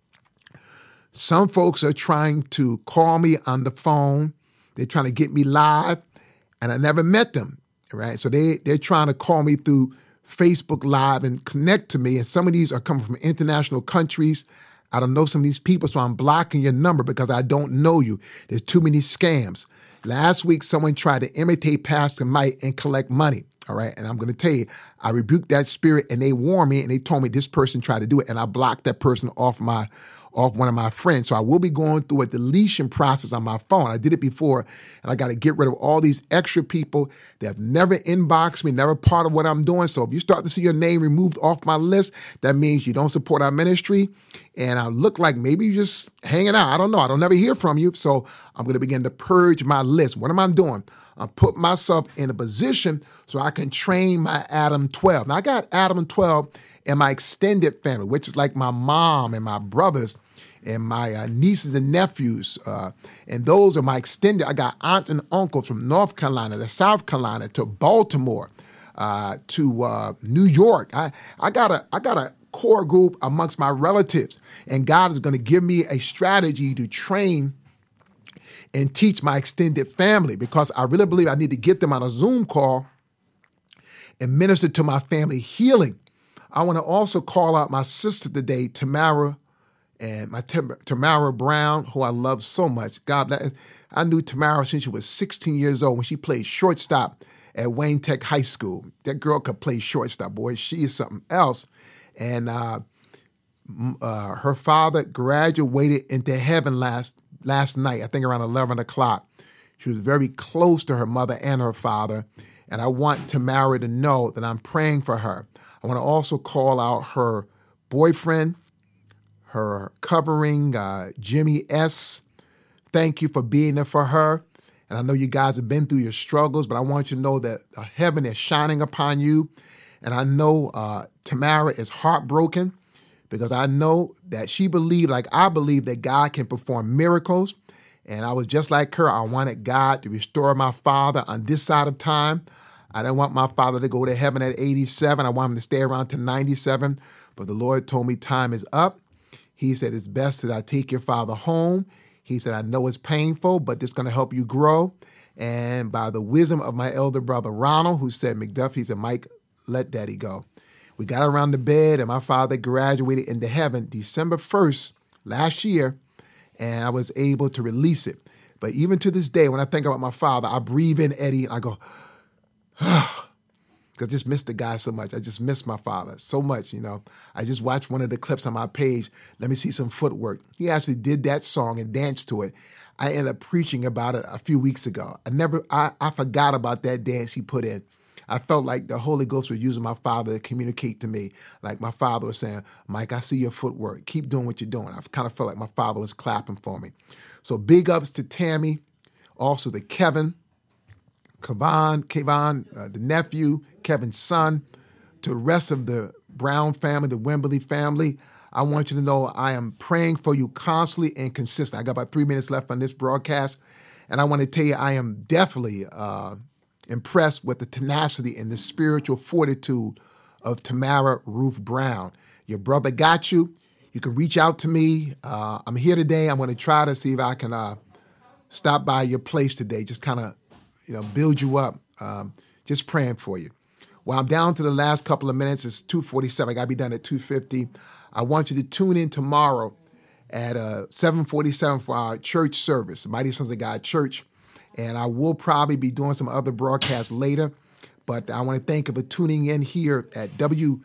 Some folks are trying to call me on the phone. They're trying to get me live, and I never met them, right? So they're trying to call me through Facebook Live and connect to me, and some of these are coming from international countries. I don't know some of these people, so I'm blocking your number because I don't know you. There's too many scams. Last week, someone tried to imitate Pastor Mike and collect money, all right? And I'm going to tell you, I rebuked that spirit, and they warned me, and they told me this person tried to do it, and I blocked that person off one of my friends. So I will be going through a deletion process on my phone. I did it before, and I got to get rid of all these extra people that have never inboxed me, never part of what I'm doing. So if you start to see your name removed off my list, that means you don't support our ministry, and I look like maybe you're just hanging out. I don't know. I don't never hear from you. So I'm going to begin to purge my list. What am I doing? I'm putting myself in a position so I can train my Adam 12. Now, I got Adam 12 in my extended family, which is like my mom and my brothers and my nieces and nephews. And those are my extended. I got aunts and uncles from North Carolina to South Carolina to Baltimore to New York. I got a core group amongst my relatives, and God is going to give me a strategy to train and teach my extended family, because I really believe I need to get them on a Zoom call and minister to my family healing. I want to also call out my sister today, Tamara, and my Tamara Brown, who I love so much. God, I knew Tamara since she was 16 years old when she played shortstop at Wayne Tech High School. That girl could play shortstop, boy. She is something else. And her father graduated into heaven last night, I think around 11 o'clock. She was very close to her mother and her father. And I want Tamara to know that I'm praying for her. I want to also call out her boyfriend, her covering, Jimmy S. Thank you for being there for her. And I know you guys have been through your struggles, but I want you to know that heaven is shining upon you. And I know Tamara is heartbroken, because I know that she believed, like I believe, that God can perform miracles. And I was just like her. I wanted God to restore my father on this side of time. I didn't want my father to go to heaven at 87. I want him to stay around to 97. But the Lord told me time is up. He said, it's best that I take your father home. He said, I know it's painful, but it's going to help you grow. And by the wisdom of my elder brother, Ronald, who said, McDuff, he said, Mike, let daddy go. We got around the bed, and my father graduated into heaven December 1st last year, and I was able to release it. But even to this day, when I think about my father, I breathe in Eddie, and I go, because I just miss the guy so much. I just miss my father so much, you know. I just watched one of the clips on my page. Let me see some footwork. He actually did that song and danced to it. I ended up preaching about it a few weeks ago. I forgot about that dance he put in. I felt like the Holy Ghost was using my father to communicate to me. Like my father was saying, Mike, I see your footwork. Keep doing what you're doing. I kind of felt like my father was clapping for me. So big ups to Tammy, also to Kevin, the nephew, Kevin's son, to the rest of the Brown family, the Wembley family, I want you to know I am praying for you constantly and consistently. I got about 3 minutes left on this broadcast, and I want to tell you I am definitely impressed with the tenacity and the spiritual fortitude of Tamara Ruth Brown. Your brother got you. You can reach out to me. I'm here today. I'm going to try to see if I can stop by your place today, just kind of build you up, just praying for you. Well, I'm down to the last couple of minutes. It's 2:47. I got to be done at 2:50. I want you to tune in tomorrow at 7:47 for our church service, Mighty Sons of God Church. And I will probably be doing some other broadcasts later. But I want to thank you for tuning in here at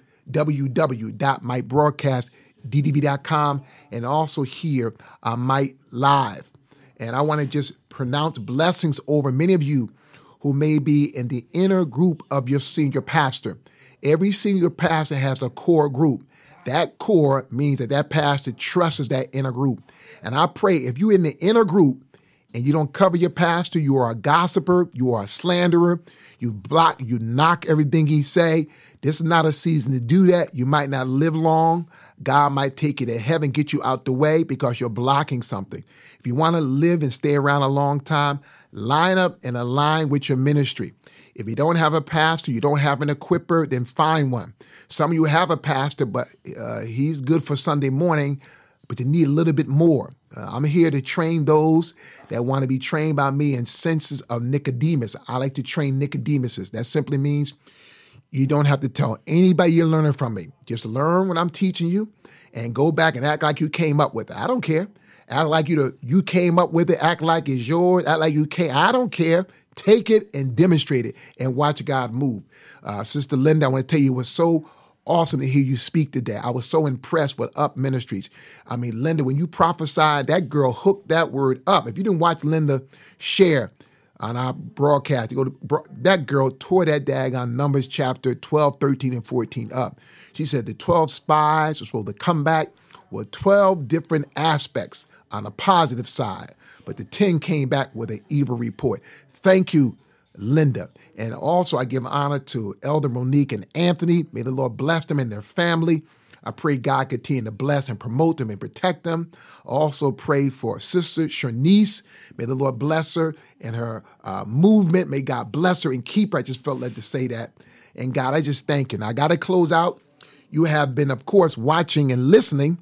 www.mightbroadcastddv.com and also here on Might Live. And I want to just pronounce blessings over many of you who may be in the inner group of your senior pastor. Every senior pastor has a core group. That core means that pastor trusts that inner group. And I pray if you're in the inner group and you don't cover your pastor, you are a gossiper, you are a slanderer, you block, you knock everything he say. This is not a season to do that. You might not live long. God might take you to heaven, get you out the way because you're blocking something. If you want to live and stay around a long time, line up and align with your ministry. If you don't have a pastor, you don't have an equipper, then find one. Some of you have a pastor, but he's good for Sunday morning, but you need a little bit more. I'm here to train those that want to be trained by me in senses of Nicodemus. I like to train Nicodemuses. That simply means you don't have to tell anybody you're learning from me. Just learn what I'm teaching you and go back and act like you came up with it. I don't care. Act like you came up with it. Act like it's yours. Act like you came. I don't care. Take it and demonstrate it and watch God move. Sister Linda, I want to tell you, it was so awesome to hear you speak today. I was so impressed with Up Ministries. I mean, Linda, when you prophesied, that girl hooked that word up. If you didn't watch Linda share on our broadcast, that girl tore that daggone Numbers chapter 12, 13, and 14 up. She said the 12 spies were supposed to come back with 12 different aspects on the positive side, but the 10 came back with an evil report. Thank you, Linda. And also I give honor to Elder Monique and Anthony. May the Lord bless them and their family. I pray God continue to bless and promote them and protect them. Also pray for Sister Shanice. May the Lord bless her and her movement. May God bless her and keep her. I just felt led to say that. And God, I just thank you. Now I got to close out. You have been, of course, watching and listening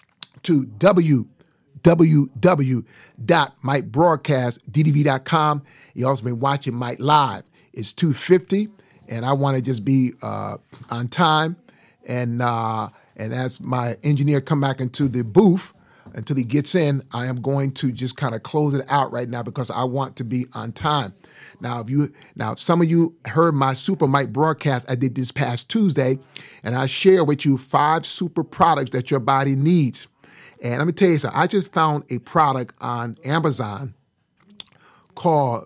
to www.mightbroadcastddv.com. You also been watching Might Live. It's 2:50, and I want to just be on time. And as my engineer come back into the booth, until he gets in, I am going to just kind of close it out right now because I want to be on time. Now, some of you heard my Super Mike broadcast I did this past Tuesday, and I share with you 5 super products that your body needs. And let me tell you something. I just found a product on Amazon called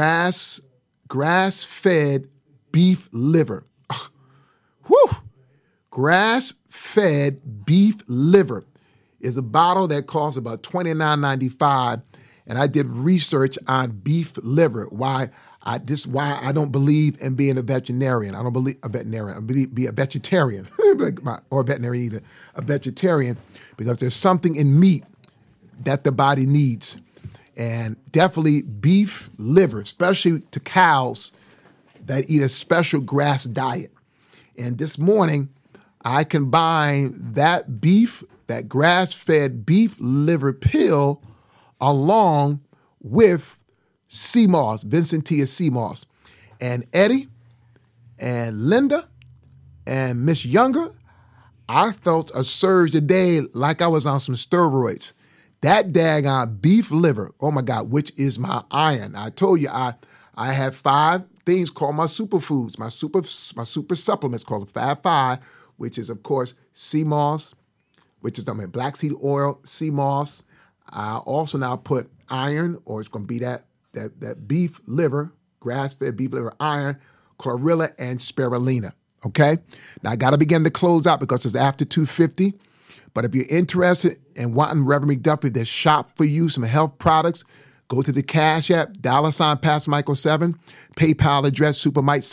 grass-fed beef liver. Whew! Grass-fed beef liver is a bottle that costs about $29.95. And I did research on beef liver. Why I don't believe in being a veterinarian. I don't believe a veterinarian. I believe be a vegetarian or a veterinarian either. A vegetarian because there's something in meat that the body needs. And definitely beef liver, especially to cows that eat a special grass diet. And this morning, I combined that grass-fed beef liver pill along with sea moss, Vincentia sea moss. And Eddie and Linda and Miss Younger, I felt a surge today like I was on some steroids. That daggone beef liver, oh my God, which is my iron. I told you I have 5 things called my superfoods, my super supplements called the Fab 5, which is, of course, sea moss, which is black seed oil, sea moss. I also now put iron, or it's going to be that beef liver, grass-fed beef liver iron, chlorella, and spirulina. Okay? Now, I got to begin to close out because it's after 2:50. But if you're interested in wanting Reverend McDuffie to shop for you some health products, Go to the Cash App, $ Pastor Michael 7, PayPal address,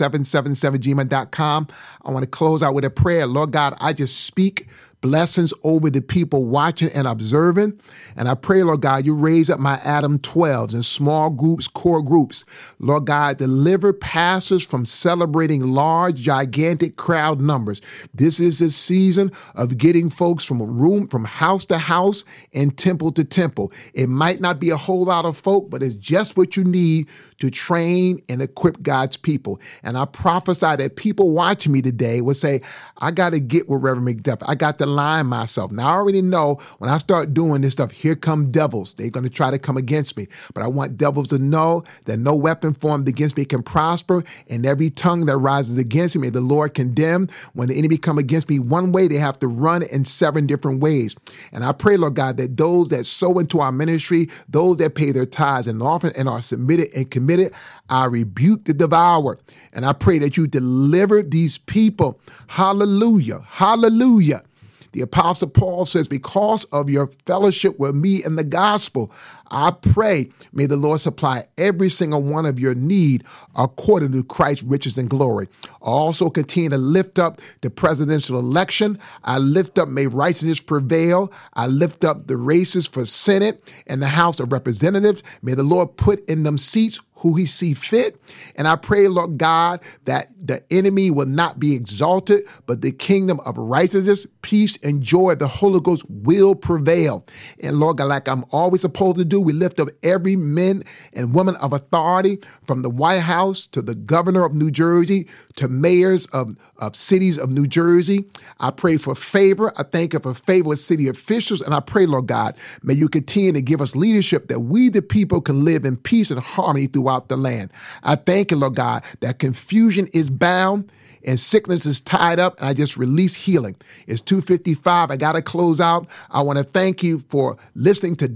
supermike777gmail.com. I want to close out with a prayer. Lord God, I just speak blessings over the people watching and observing. And I pray, Lord God, you raise up my Adam 12s in small groups, core groups. Lord God, deliver pastors from celebrating large, gigantic crowd numbers. This is a season of getting folks from house to house and temple to temple. It might not be a whole lot of folk, but it's just what you need to train and equip God's people. And I prophesy that people watching me today will say, I got to get with Reverend McDuff. I got to line myself. Now, I already know when I start doing this stuff, here come devils. They're going to try to come against me. But I want devils to know that no weapon formed against me can prosper, and every tongue that rises against me, may the Lord condemn. When the enemy come against me one way, they have to run in 7 different ways. And I pray, Lord God, that those that sow into our ministry, those that pay their tithes and offering and are submitted and committed, I rebuke the devourer. And I pray that you deliver these people. Hallelujah. Hallelujah. The Apostle Paul says, because of your fellowship with me in the gospel, I pray, may the Lord supply every single one of your need according to Christ's riches and glory. I also continue to lift up the presidential election. I lift up, may righteousness prevail. I lift up the races for Senate and the House of Representatives. May the Lord put in them seats who he see fit. And I pray, Lord God, that the enemy will not be exalted, but the kingdom of righteousness, peace, and joy of the Holy Ghost will prevail. And Lord God, like I'm always supposed to do, we lift up every man and woman of authority, from the White House to the governor of New Jersey to mayors of cities of New Jersey. I pray for favor. I thank you for favor with city officials. And I pray, Lord God, may you continue to give us leadership that we, the people, can live in peace and harmony throughout the land. I thank you, Lord God, that confusion is bound and sickness is tied up, and I just release healing. It's 2:55. I got to close out. I want to thank you for listening to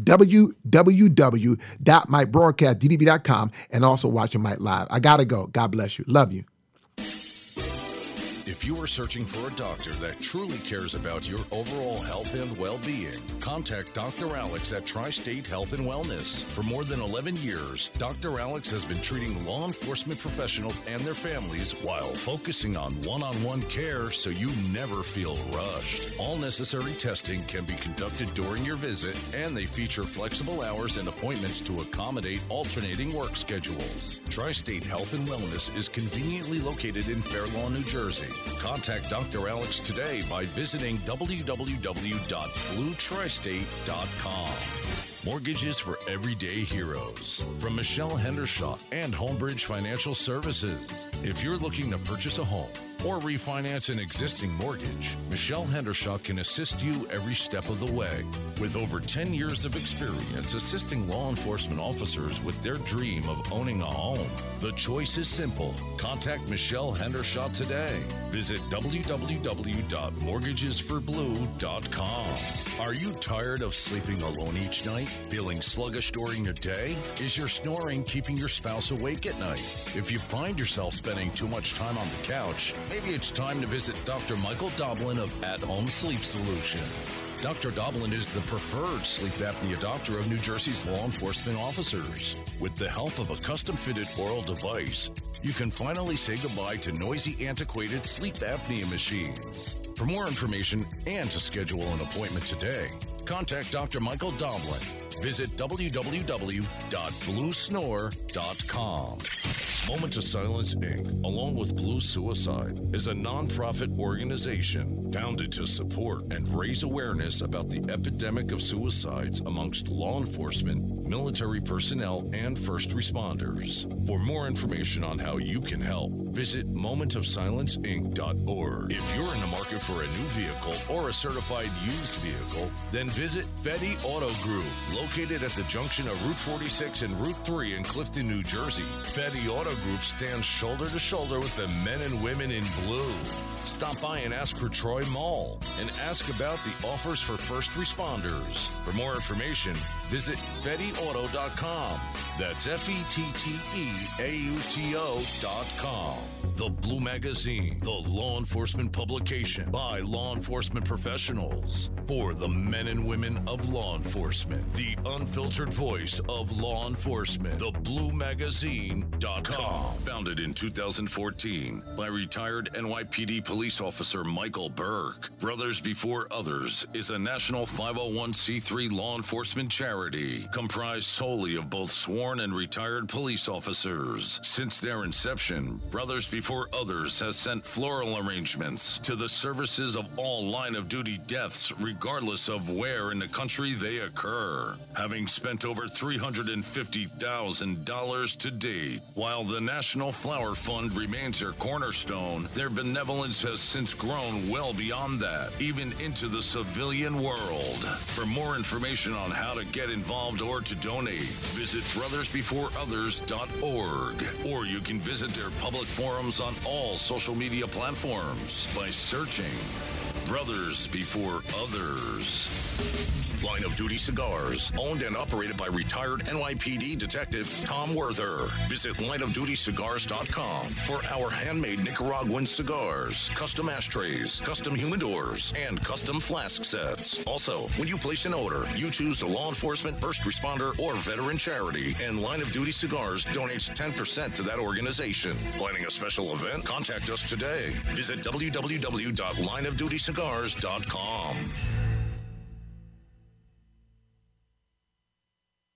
www.mybroadcastddb.com and also watching Mike Live. I got to go. God bless you. Love you. If you are searching for a doctor that truly cares about your overall health and well-being, contact Dr. Alex at Tri-State Health and Wellness. For more than 11 years, Dr. Alex has been treating law enforcement professionals and their families while focusing on one-on-one care so you never feel rushed. All necessary testing can be conducted during your visit, and they feature flexible hours and appointments to accommodate alternating work schedules. Tri-State Health and Wellness is conveniently located in Fair Lawn, New Jersey. Contact Dr. Alex today by visiting www.bluetristate.com. Mortgages for everyday heroes. From Michelle Hendershot and Homebridge Financial Services. If you're looking to purchase a home or refinance an existing mortgage, Michelle Hendershot can assist you every step of the way. With over 10 years of experience assisting law enforcement officers with their dream of owning a home, the choice is simple. Contact Michelle Hendershot today. Visit www.mortgagesforblue.com. Are you tired of sleeping alone each night? Feeling sluggish during your day? Is your snoring keeping your spouse awake at night? If you find yourself spending too much time on the couch, maybe it's time to visit Dr. Michael Doblin of At Home Sleep Solutions. Dr. Doblin is the preferred sleep apnea doctor of New Jersey's law enforcement officers. With the help of a custom-fitted oral device, you can finally say goodbye to noisy, antiquated sleep apnea machines. For more information and to schedule an appointment today, contact Dr. Michael Doblin. Visit www.bluesnore.com. Moment of Silence, Inc., along with Blue Suicide, is a nonprofit organization founded to support and raise awareness about the epidemic of suicides amongst law enforcement, military personnel, and first responders. For more information on how you can help, visit momentofsilenceinc.org. If you're in the market for a new vehicle or a certified used vehicle, then visit Fetty Auto Group, located at the junction of Route 46 and Route 3 in Clifton, New Jersey. Fetty Auto Group stands shoulder to shoulder with the men and women in blue. Stop by and ask for Troy Mall and ask about the offers for first responders. For more information, visit FettyAuto.com. That's FettyAuto.com. The Blue Magazine, the law enforcement publication by law enforcement professionals for the men and women of law enforcement. The unfiltered voice of law enforcement. TheBlueMagazine.com. Founded in 2014 by retired NYPD police officer Michael Burke. Brothers Before Others is a national 501c3 law enforcement charity comprised solely of both sworn and retired police officers. Since their inception, Brothers Before Others has sent floral arrangements to the services of all line-of-duty deaths, regardless of where in the country they occur, having spent over $350,000 to date. While the National Flower Fund remains their cornerstone, their benevolence has since grown well beyond that, even into the civilian world. For more information on how to get involved or to donate, visit brothersbeforeothers.org, or you can visit their public forums on all social media platforms by searching Brothers Before Others. Line of Duty Cigars, owned and operated by retired NYPD Detective Tom Werther. Visit lineofdutycigars.com for our handmade Nicaraguan cigars, custom ashtrays, custom humidors, and custom flask sets. Also, when you place an order, you choose a law enforcement, first responder, or veteran charity, and Line of Duty Cigars donates 10% to that organization. Planning a special event? Contact us today. Visit www.lineofdutycigars.com.